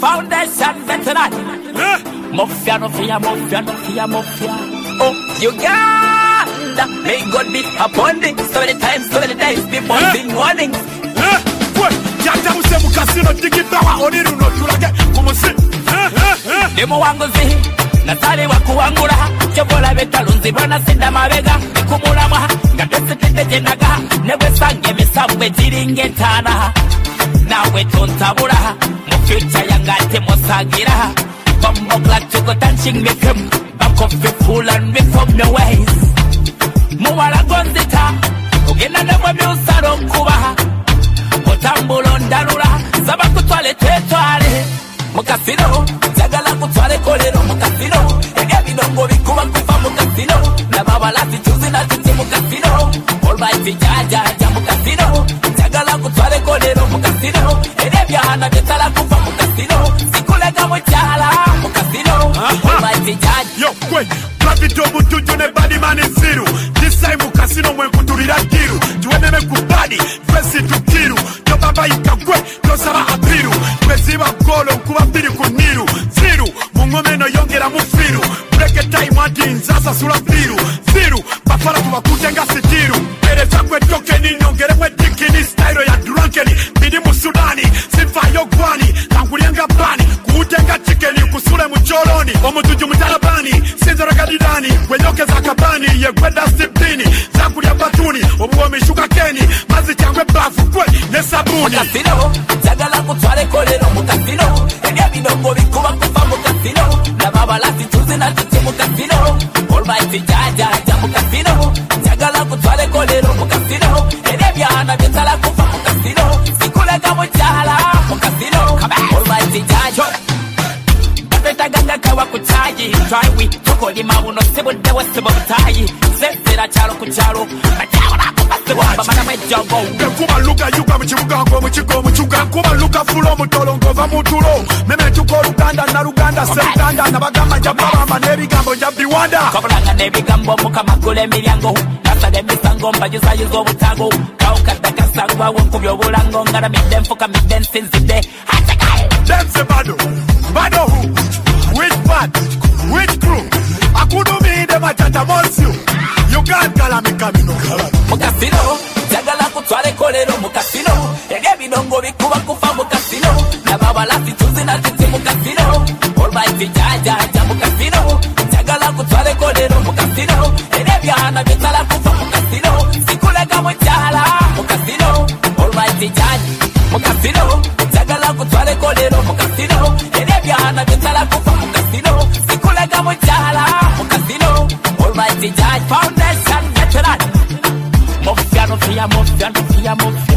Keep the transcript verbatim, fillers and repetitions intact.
foundation veteran. Mafia no fear, mafia no fear, mafia. Oh, Uganda, may God be upon thee. So many times, so many days, people been warning. Jata musemu kasino digitawa oniru no tulage kumusi. Demo wangu zihi, natari wakuwangura. Chobola betalunzi bwana senda mabega. Kumulama, ngatese tete jenaga. Newe sange misabwe jiringe tana. Nawe tontabura, mu future yangate mosagira. Bumbo glad to go dancing with him. Back off the fool and me from the ways. Muwala gonzita, ugena newe miusaro kubaha. Otambulo ndarura, zaba kutwale tetwale. Mukasino, jagala kutwale kolero mukasino. Ege bidongo bikuba kufa mukasino. Na baba lati chuzi na chuzi mukasino. Almighty jaja ja mukasino. Jagala kutwale kolero mukasino. Ege byahana betala kufa mukasino. Sikulega mchala mukasino. Almighty jaja. Yo, kwe, Bravito mutuju ne body man is zero. This time mukasino mwe kuturira kiru. Tuwene me kubadi, fesi tukiru. Yo baba ikagwe, yo saba abiru. Kweziba golo, kuba biri kuniru. Ziru, mungome no yongera mufiru. Breke time wadi nzasa sura biru. Ziru, bafala tuwa kutenga sitiru. Ere chakwe toke ni nyongere mwe dikini. Styro ya drunkeni, bidi musudani. Sifa yogwani, tangulienga bani. Kuutenga chikeni, kusule mcholoni. Omutuju mtalabani, sinzora kadidani. Kwenyoke za kabani, ye kwenda sipini. Zakulia batuni, obuwa mishuka keni. Mazi changwe bafu, kwe, nesabuni. Mukasino, jagala kutwale kolero mukasino. Ege bidongo bikuba kufa mukasino. Na baba lati chuzi na chuzi mukasino. Almighty jaja ja mukasino. Jagala kutwale kolero mukasino. Ege byahana betala kufa mukasino. Sikulega mchala mukasino. Almighty jaja. Ganga kawa kutayi try we toko di mabuno sebo dewa sebo tayi sefera chalo kuchalo matawa na kupasebo bamana mejogo kuba luka yuka mchibuga ngo mchiko mchuga kuba luka fulo mutolo ngova mutulo meme tuko Uganda na Uganda sentanda na bagamba jababa manebi gambo jabiwanda kabulanga nebi gambo mukama kule milyango nasa de misango mbajuza yuzo butago kauka dakasangwa wokubyo bulango ngara midemfo ka midensinzide hatakai demse bado bado hu which part? Which crew? I couldn't be the matata monsieur. You can't call me camino. Mukasino, jagala kutwale kolero mukasino. Ege bidongo bikuba kufa mukasino. Na baba lati chuzi na chuzi mukasino. Almighty jaja ja mukasino. Jagala kutwale kolero mukasino. Ege byahana betala kufa mukasino. Sikulega mchala mukasino. Almighty jaja mukasino. Jagala kutwale kolero mukasino. Ege byahana betala kufa mukasino. Sikulega mchala mukasino. Almighty jaja foundation veteran. Mafia no fear, mafia no fear, mafia.